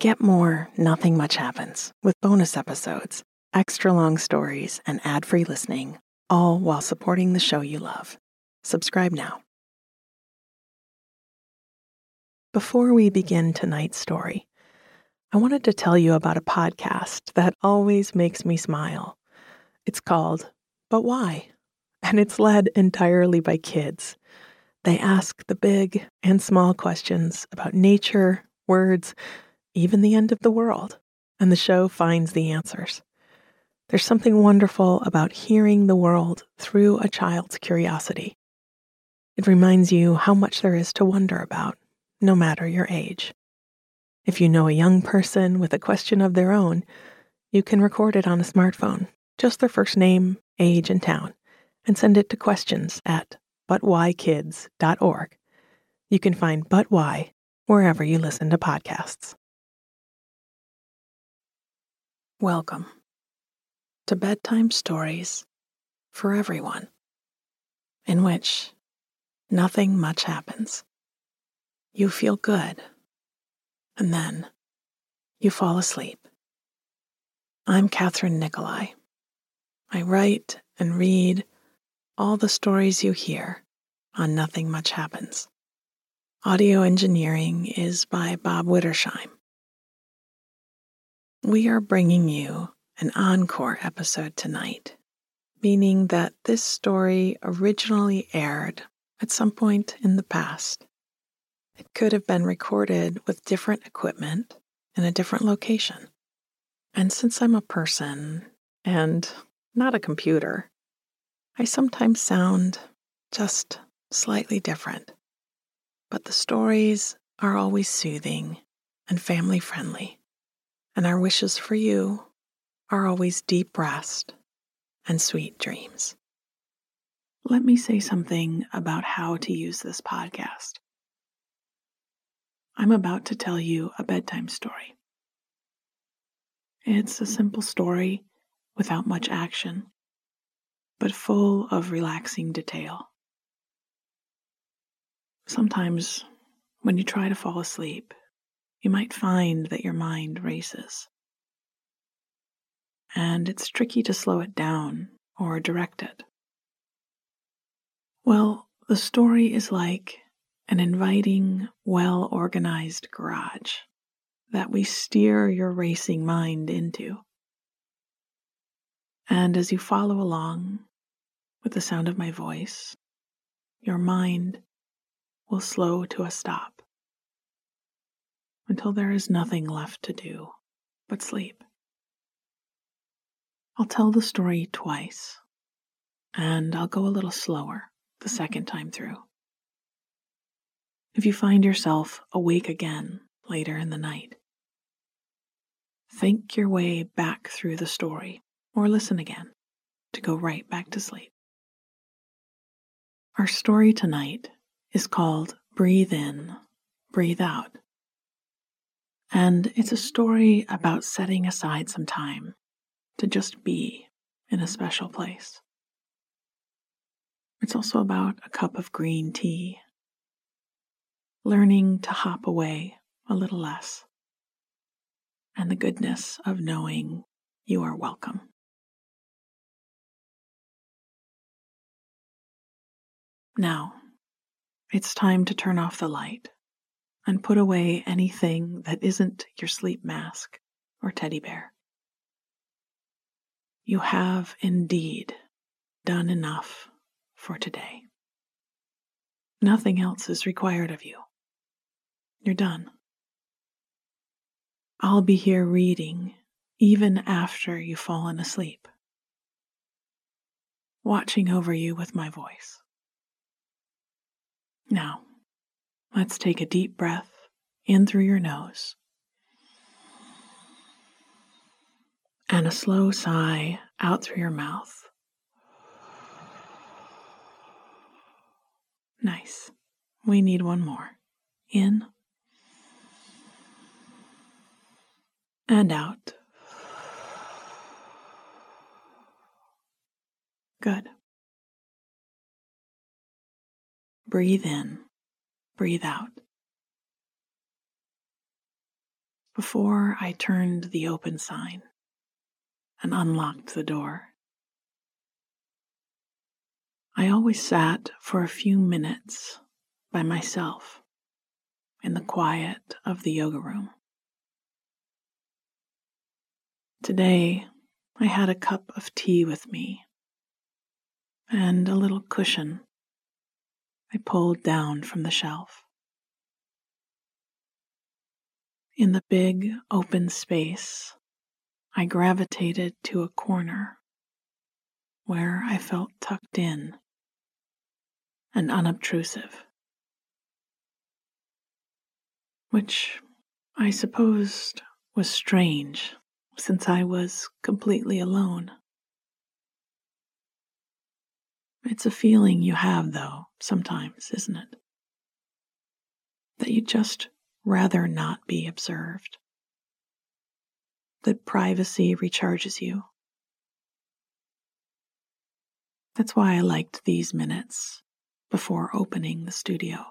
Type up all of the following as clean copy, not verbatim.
Get more Nothing Much Happens with bonus episodes, extra long stories, and ad-free listening, all while supporting the show you love. Subscribe now. Before we begin tonight's story, I wanted to tell you about a podcast that always makes me smile. It's called But Why? And it's led entirely by kids. They ask the big and small questions about nature, words, even the end of the world, and the show finds the answers. There's something wonderful about hearing the world through a child's curiosity. It reminds you how much there is to wonder about, no matter your age. If you know a young person with a question of their own, you can record it on a smartphone, just their first name, age, and town, and send it to questions@butwhykids.org. You can find But Why wherever you listen to podcasts. Welcome to Bedtime Stories for Everyone, in which nothing much happens. You feel good, and then you fall asleep. I'm Catherine Nicolai. I write and read all the stories you hear on Nothing Much Happens. Audio engineering is by Bob Wittersheim. We are bringing you an encore episode tonight, meaning that this story originally aired at some point in the past. It could have been recorded with different equipment in a different location. And since I'm a person and not a computer, I sometimes sound just slightly different. But the stories are always soothing and family-friendly, and our wishes for you are always deep rest and sweet dreams. Let me say something about how to use this podcast. I'm about to tell you a bedtime story. It's a simple story without much action, but full of relaxing detail. Sometimes, when you try to fall asleep, you might find that your mind races. And it's tricky to slow it down or direct it. Well, the story is like an inviting, well-organized garage that we steer your racing mind into. And as you follow along with the sound of my voice, your mind will slow to a stop until there is nothing left to do but sleep. I'll tell the story twice, and I'll go a little slower the second time through. If you find yourself awake again later in the night, think your way back through the story or listen again to go right back to sleep. Our story tonight is called Breathe In, Breathe Out. And it's a story about setting aside some time to just be in a special place. It's also about a cup of green tea, learning to hop away a little less, and the goodness of knowing you are welcome. Now, it's time to turn off the light and put away anything that isn't your sleep mask or teddy bear. You have indeed done enough for today. Nothing else is required of you. You're done. I'll be here reading even after you've fallen asleep, watching over you with my voice. Now, let's take a deep breath in through your nose and a slow sigh out through your mouth. Nice. We need one more. In and out. Good. Breathe in, breathe out. before I turned the open sign and unlocked the door. I always sat for a few minutes by myself in the quiet of the yoga room. Today, I had a cup of tea with me and a little cushion I pulled down from the shelf. In the big open space, I gravitated to a corner where I felt tucked in and unobtrusive, which I supposed was strange since I was completely alone. It's a feeling you have, though, sometimes, isn't it? That you just rather not be observed. That privacy recharges you. That's why I liked these minutes before opening the studio.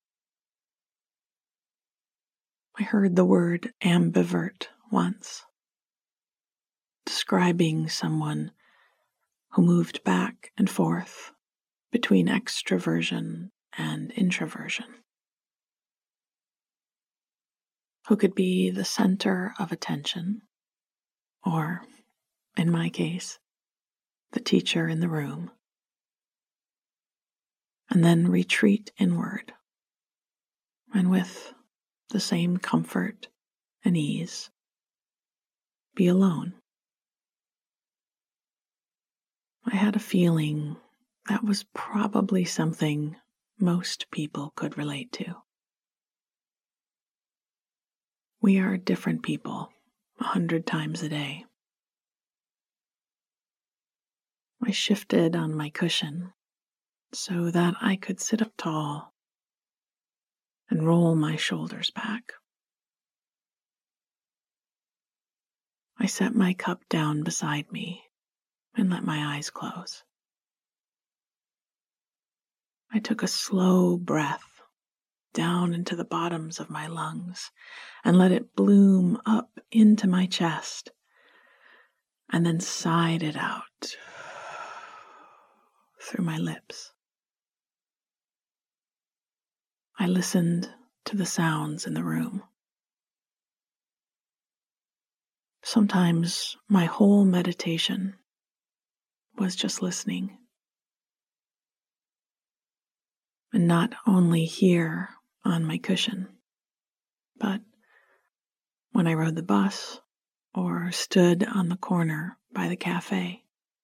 I heard the word ambivert once, describing someone who moved back and forth between extroversion and introversion, who could be the center of attention, or, in my case, the teacher in the room, and then retreat inward, and with the same comfort and ease, be alone. I had a feeling that was probably something most people could relate to. We are different people 100 times a day. I shifted on my cushion so that I could sit up tall and roll my shoulders back. I set my cup down beside me and let my eyes close. I took a slow breath down into the bottoms of my lungs and let it bloom up into my chest, and then sighed it out through my lips. I listened to the sounds in the room. Sometimes my whole meditation was just listening. And not only here on my cushion, but when I rode the bus or stood on the corner by the cafe.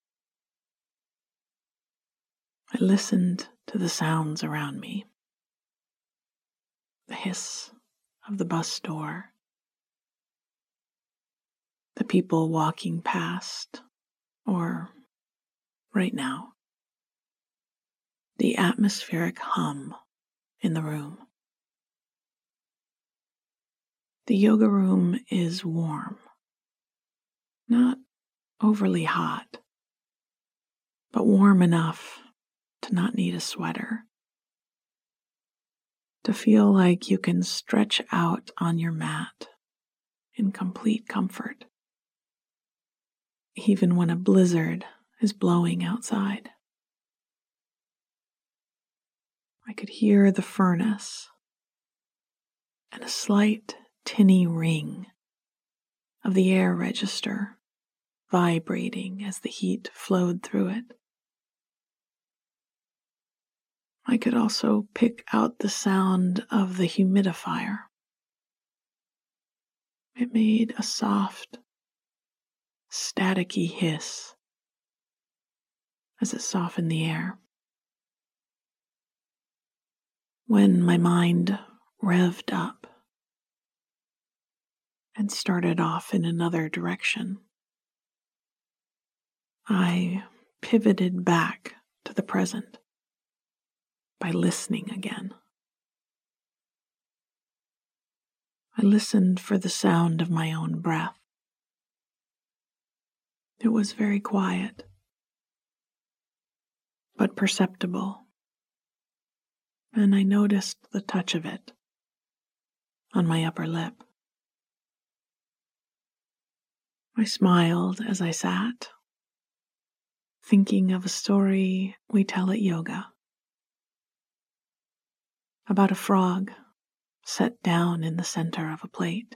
I listened to the sounds around me. The hiss of the bus door, the people walking past, or right now, the atmospheric hum in the room. The yoga room is warm, not overly hot, but warm enough to not need a sweater, to feel like you can stretch out on your mat in complete comfort, even when a blizzard is blowing outside. I could hear the furnace and a slight tinny ring of the air register vibrating as the heat flowed through it. I could also pick out the sound of the humidifier. It made a soft, staticky hiss as it softened the air. When my mind revved up and started off in another direction, I pivoted back to the present by listening again. I listened for the sound of my own breath. It was very quiet, but perceptible, and I noticed the touch of it on my upper lip. I smiled as I sat, thinking of a story we tell at yoga about a frog set down in the center of a plate,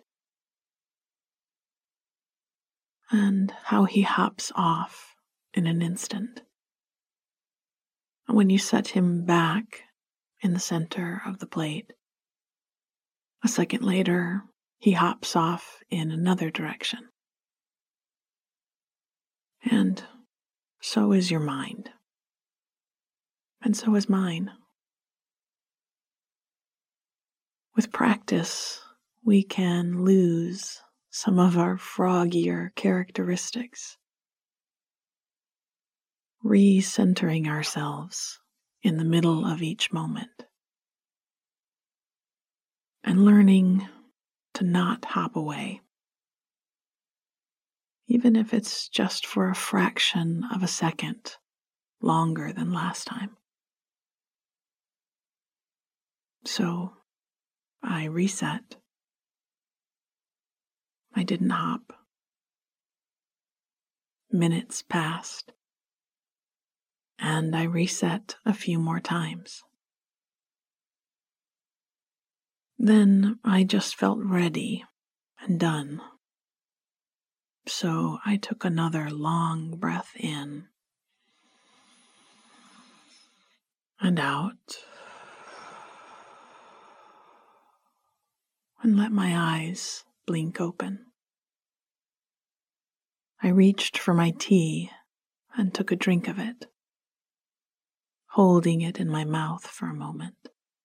and how he hops off in an instant. When you set him back in the center of the plate, a second later, he hops off in another direction. And so is your mind. And so is mine. With practice, we can lose some of our froggier characteristics, recentering ourselves in the middle of each moment, and learning to not hop away, even if it's just for a fraction of a second longer than last time. So I reset. I didn't hop. Minutes passed, and I reset a few more times. Then I just felt ready and done. So I took another long breath in and out, and let my eyes blink open. I reached for my tea and took a drink of it, holding it in my mouth for a moment.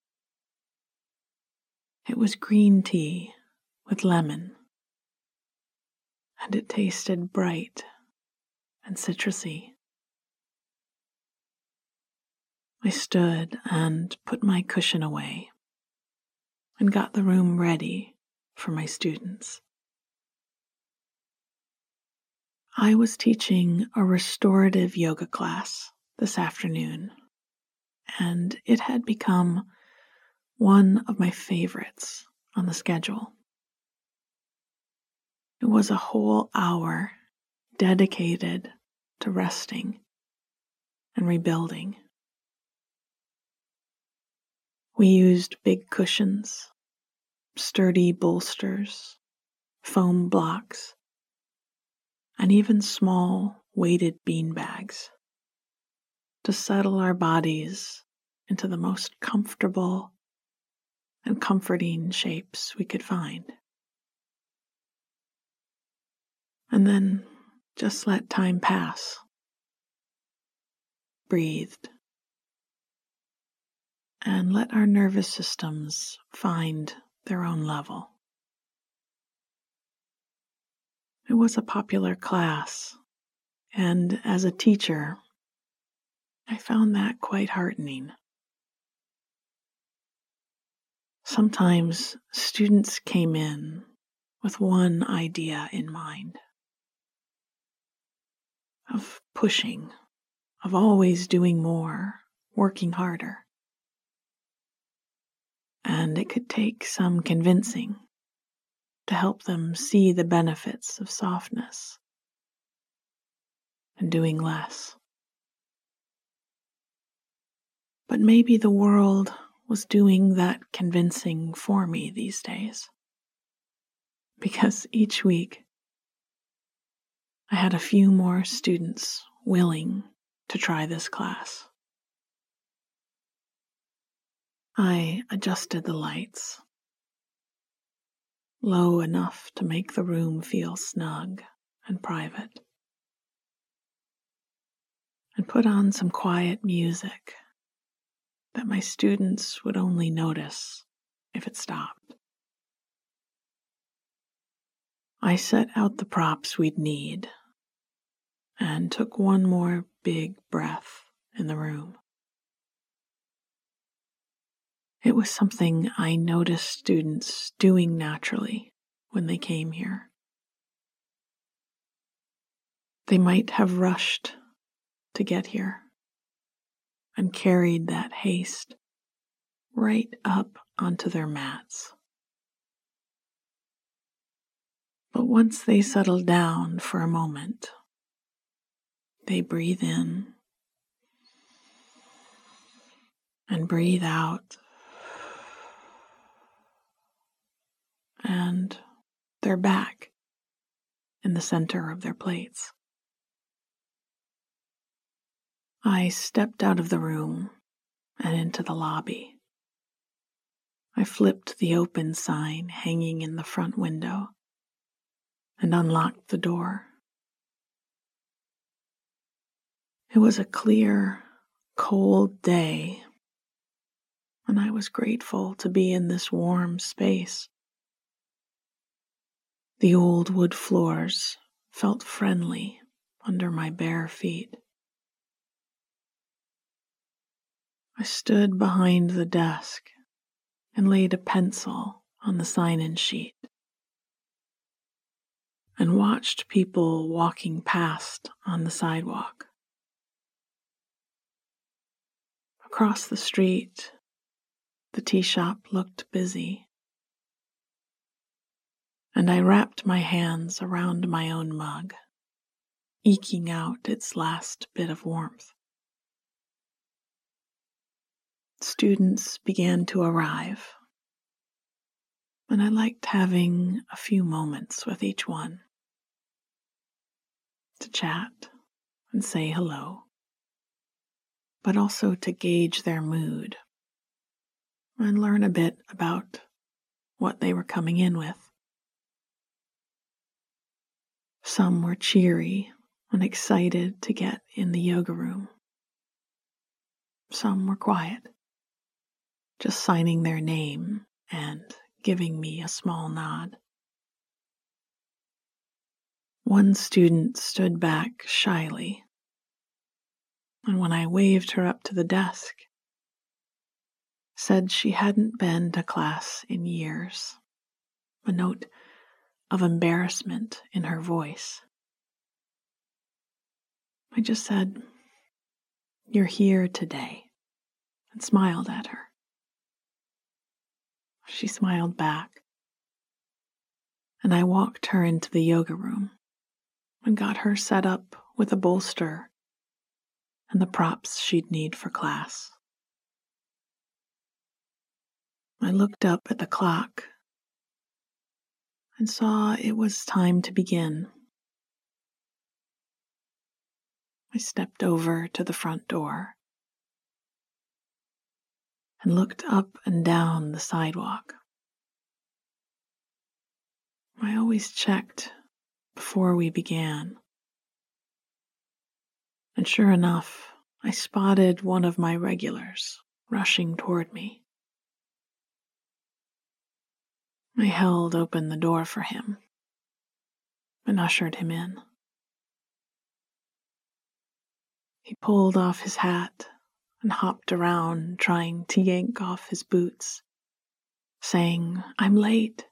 It was green tea with lemon, and it tasted bright and citrusy. I stood and put my cushion away and got the room ready for my students. I was teaching a restorative yoga class this afternoon, and it had become one of my favorites on the schedule. It was a whole hour dedicated to resting and rebuilding. We used big cushions, sturdy bolsters, foam blocks, and even small weighted bean bags to settle our bodies into the most comfortable and comforting shapes we could find. And then just let time pass. Breathed. And let our nervous systems find their own level. It was a popular class, and as a teacher, I found that quite heartening. Sometimes students came in with one idea in mind, of pushing, of always doing more, working harder. And it could take some convincing to help them see the benefits of softness and doing less. But maybe the world was doing that convincing for me these days, because each week I had a few more students willing to try this class. I adjusted the lights, low enough to make the room feel snug and private, and put on some quiet music that my students would only notice if it stopped. I set out the props we'd need and took one more big breath in the room. It was something I noticed students doing naturally when they came here. They might have rushed to get here and carried that haste right up onto their mats. But once they settle down for a moment, they breathe in and breathe out, and they're back in the center of their plates. I stepped out of the room and into the lobby. I flipped the open sign hanging in the front window and unlocked the door. It was a clear, cold day, and I was grateful to be in this warm space. The old wood floors felt friendly under my bare feet. I stood behind the desk and laid a pencil on the sign-in sheet and watched people walking past on the sidewalk. Across the street, the tea shop looked busy, and I wrapped my hands around my own mug, eking out its last bit of warmth. Students began to arrive, and I liked having a few moments with each one to chat and say hello, but also to gauge their mood and learn a bit about what they were coming in with. Some were cheery and excited to get in the yoga room. Some were quiet, just signing their name and giving me a small nod. One student stood back shyly, and when I waved her up to the desk, said she hadn't been to class in years, a note of embarrassment in her voice. I just said, "You're here today," and smiled at her. She smiled back, and I walked her into the yoga room and got her set up with a bolster and the props she'd need for class. I looked up at the clock and saw it was time to begin. I stepped over to the front door and looked up and down the sidewalk. I always checked before we began, and sure enough, I spotted one of my regulars rushing toward me. I held open the door for him and ushered him in. He pulled off his hat and hopped around trying to yank off his boots, saying, "I'm late."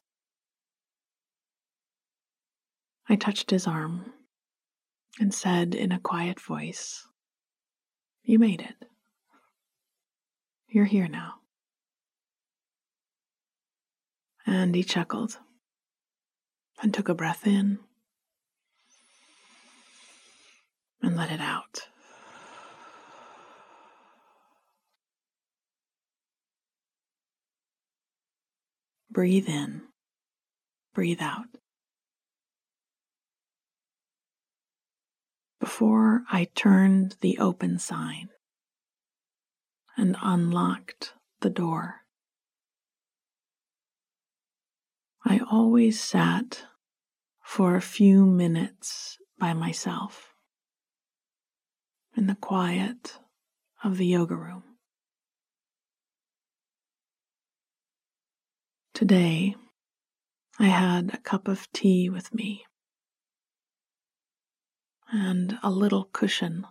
I touched his arm and said in a quiet voice, "You made it. You're here now." And he chuckled and took a breath in and let it out. Breathe in, breathe out. Before I turned the open sign and unlocked the door, I always sat for a few minutes by myself in the quiet of the yoga room. Today, I had a cup of tea with me and a little cushion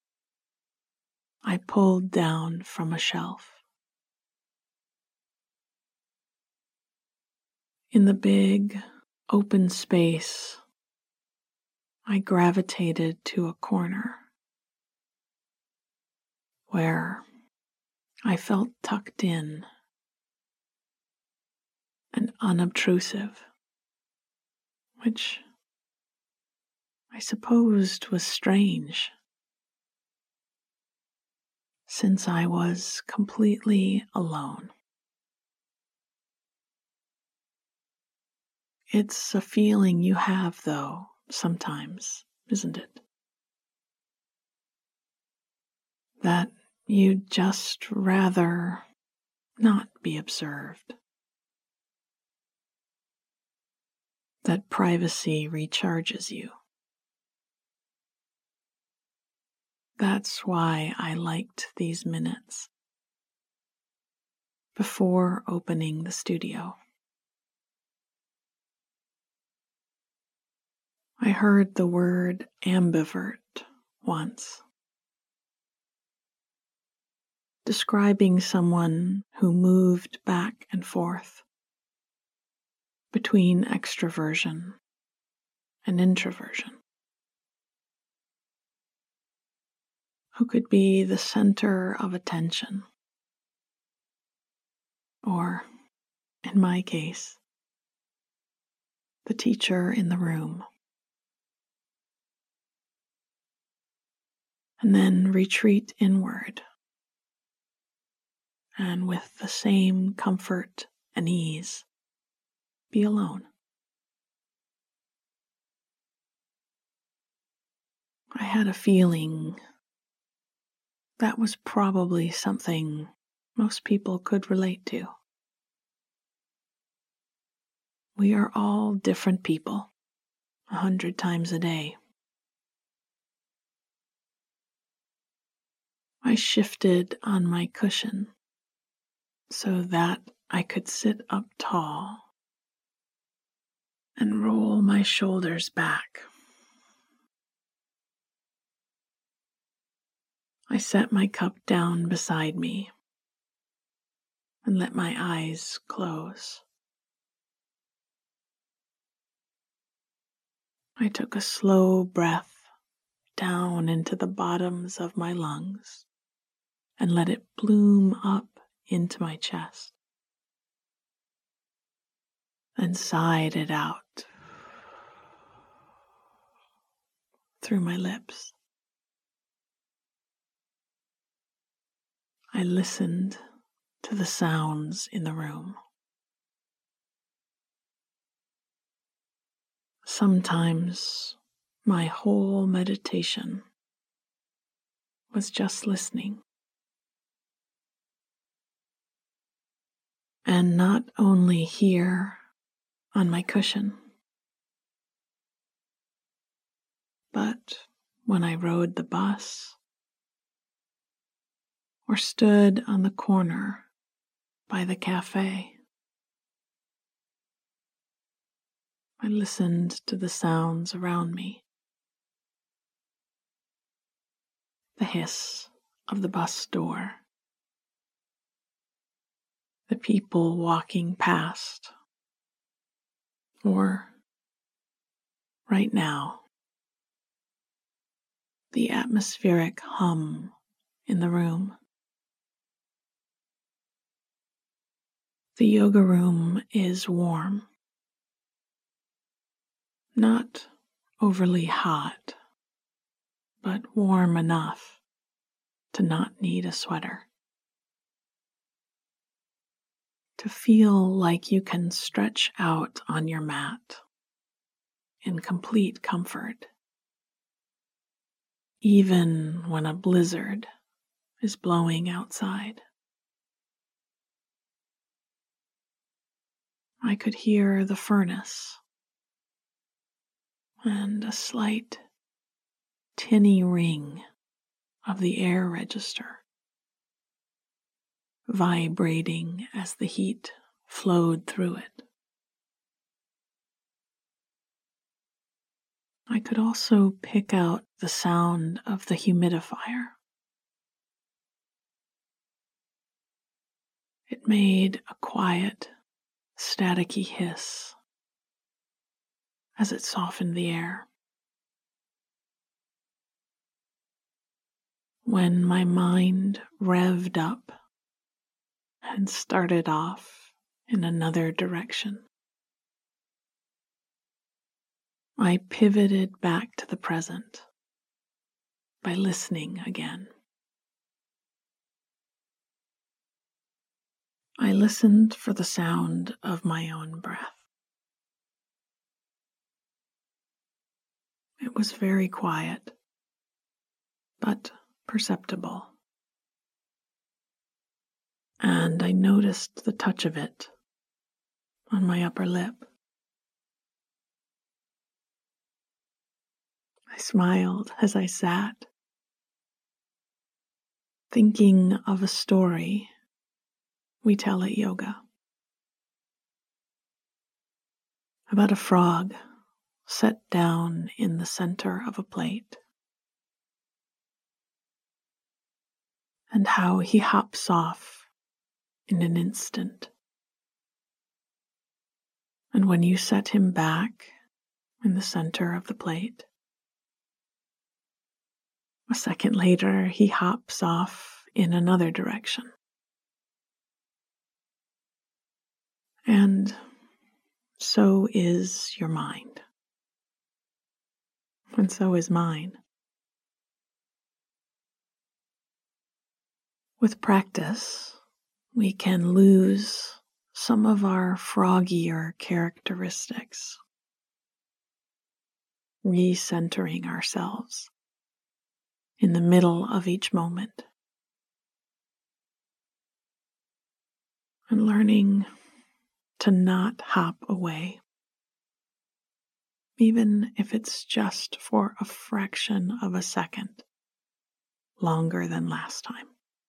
I pulled down from a shelf. In the big, open space, I gravitated to a corner where I felt tucked in and unobtrusive, which I supposed was strange, since I was completely alone. It's a feeling you have, though, sometimes, isn't it? That you'd just rather not be observed. That privacy recharges you. That's why I liked these minutes before opening the studio. I heard the word ambivert once, describing someone who moved back and forth between extroversion and introversion, who could be the center of attention, or, in my case, the teacher in the room, and then retreat inward, and with the same comfort and ease, be alone. I had a feeling that was probably something most people could relate to. We are all different people, 100 times a day. I shifted on my cushion so that I could sit up tall and roll my shoulders back. I set my cup down beside me and let my eyes close. I took a slow breath down into the bottoms of my lungs and let it bloom up into my chest, then sighed it out through my lips. I listened to the sounds in the room. Sometimes my whole meditation was just listening. And not only here on my cushion, but when I rode the bus or stood on the corner by the cafe. I listened to the sounds around me. The hiss of the bus door. The people walking past. Or, right now, the atmospheric hum in the room. The yoga room is warm. Not overly hot, but warm enough to not need a sweater. To feel like you can stretch out on your mat in complete comfort, even when a blizzard is blowing outside. I could hear the furnace and a slight tinny ring of the air register vibrating as the heat flowed through it. I could also pick out the sound of the humidifier. It made a quiet, staticky hiss as it softened the air. When my mind revved up and started off in another direction, I pivoted back to the present by listening again. I listened for the sound of my own breath. It was very quiet, but perceptible. And I noticed the touch of it on my upper lip. I smiled as I sat, thinking of a story we tell at yoga about a frog set down in the center of a plate, and how he hops off in an instant. And when you set him back in the center of the plate, a second later he hops off in another direction. And so is your mind. And so is mine. With practice, we can lose some of our froggier characteristics, recentering ourselves in the middle of each moment, and learning to not hop away, even if it's just for a fraction of a second longer than last time.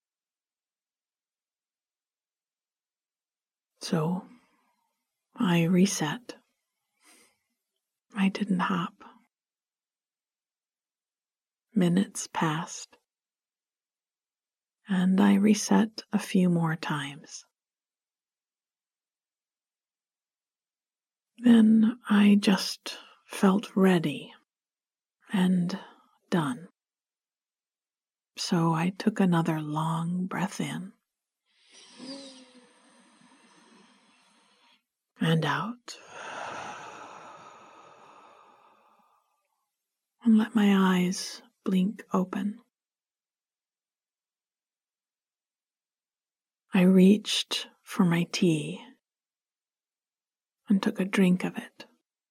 So I reset. I didn't hop. Minutes passed, and I reset a few more times. Then I just felt ready and done. So I took another long breath in and out, and let my eyes blink open. I reached for my tea and took a drink of it,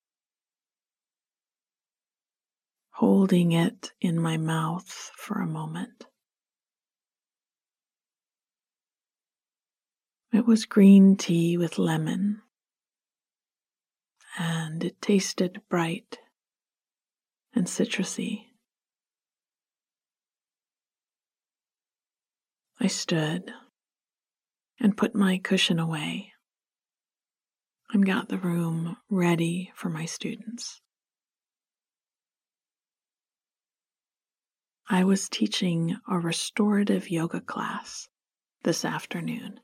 holding it in my mouth for a moment. It was green tea with lemon, and it tasted bright and citrusy. I stood and put my cushion away and got the room ready for my students. I was teaching a restorative yoga class this afternoon,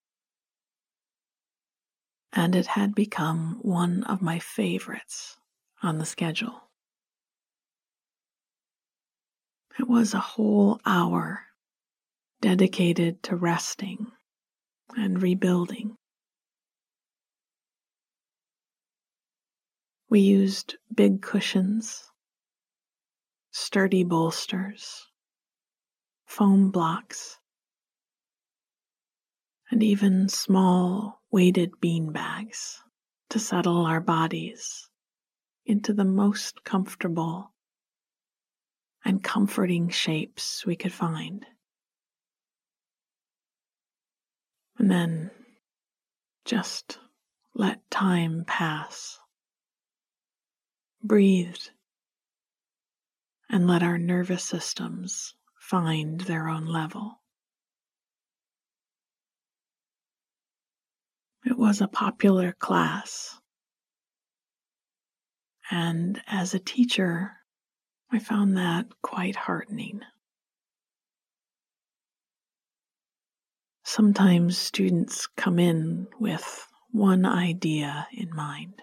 and it had become one of my favorites on the schedule. It was a whole hour dedicated to resting and rebuilding. We used big cushions, sturdy bolsters, foam blocks, and even small weighted bean bags to settle our bodies into the most comfortable and comforting shapes we could find. And then just let time pass. Breathe and let our nervous systems find their own level. It was a popular class, and as a teacher, I found that quite heartening. Sometimes students come in with one idea in mind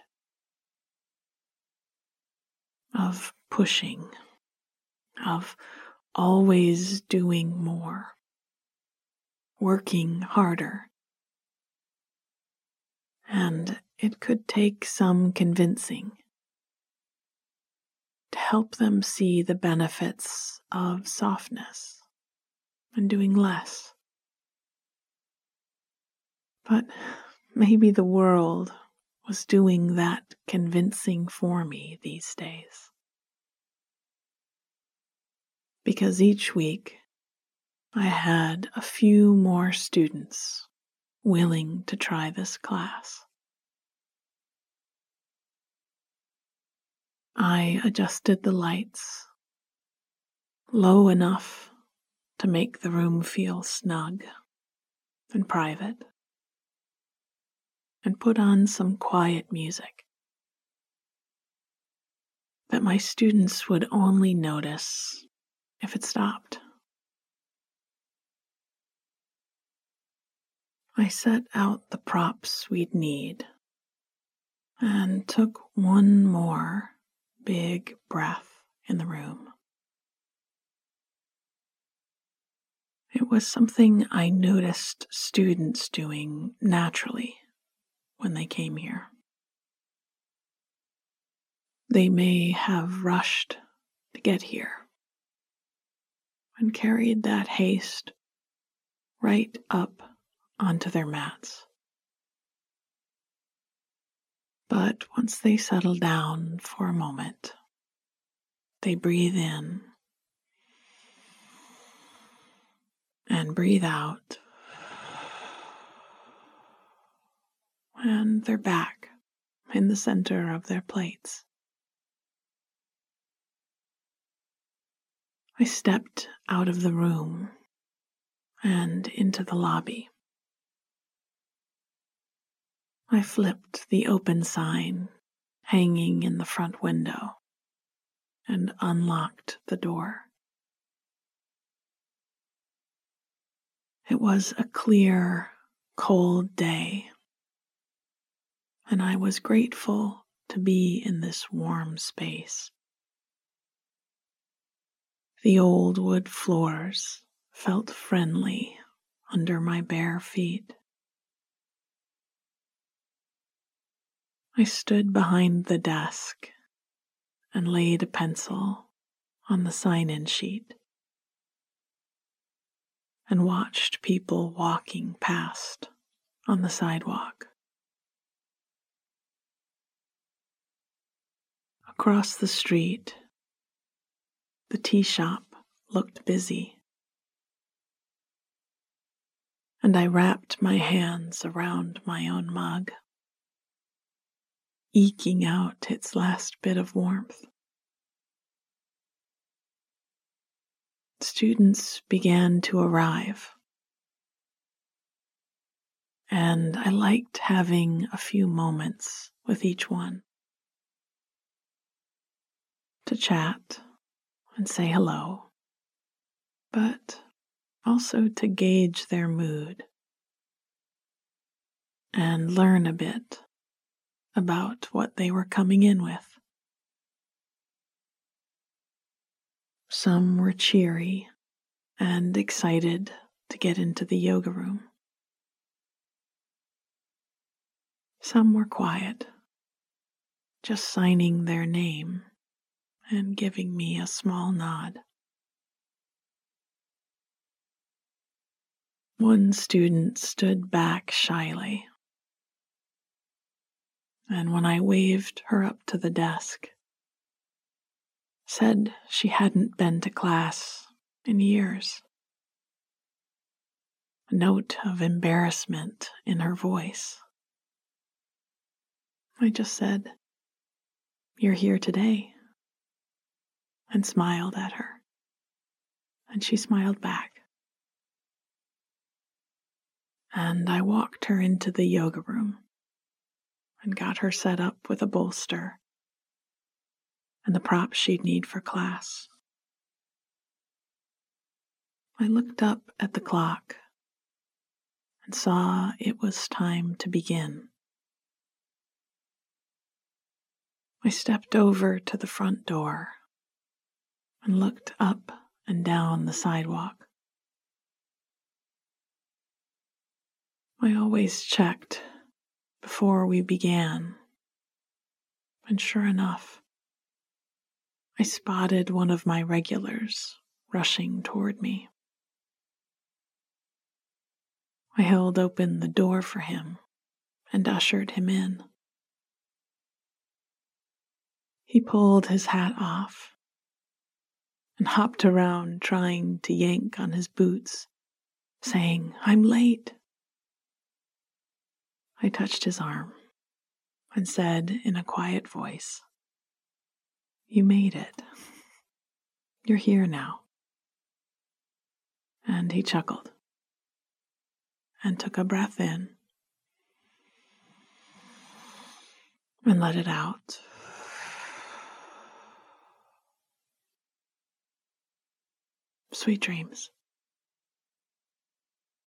of pushing, of always doing more, working harder. And it could take some convincing help them see the benefits of softness and doing less. But maybe the world was doing that convincing for me these days. Because each week I had a few more students willing to try this class. I adjusted the lights low enough to make the room feel snug and private, and put on some quiet music that my students would only notice if it stopped. I set out the props we'd need and took one more big breath in the room. It was something I noticed students doing naturally when they came here. They may have rushed to get here and carried that haste right up onto their mats. But once they settle down for a moment, they breathe in and breathe out, and they're back in the center of their plates. I stepped out of the room and into the lobby. I flipped the open sign hanging in the front window and unlocked the door. It was a clear, cold day, and I was grateful to be in this warm space. The old wood floors felt friendly under my bare feet. I stood behind the desk and laid a pencil on the sign-in sheet and watched people walking past on the sidewalk. Across the street, the tea shop looked busy, and I wrapped my hands around my own mug, eking out its last bit of warmth. Students began to arrive, and I liked having a few moments with each one to chat and say hello, but also to gauge their mood and learn a bit about what they were coming in with. Some were cheery and excited to get into the yoga room. Some were quiet, just signing their name and giving me a small nod. One student stood back shyly, and when I waved her up to the desk, said she hadn't been to class in years. A note of embarrassment in her voice. I just said, "You're here today," and smiled at her, and she smiled back. And I walked her into the yoga room and got her set up with a bolster and the props she'd need for class. I looked up at the clock and saw it was time to begin. I stepped over to the front door and looked up and down the sidewalk. I always checked before we began, and sure enough, I spotted one of my regulars rushing toward me. I held open the door for him and ushered him in. He pulled his hat off and hopped around trying to yank on his boots, saying, "I'm late." I touched his arm and said in a quiet voice, "You made it. You're here now." And he chuckled and took a breath in and let it out. Sweet dreams.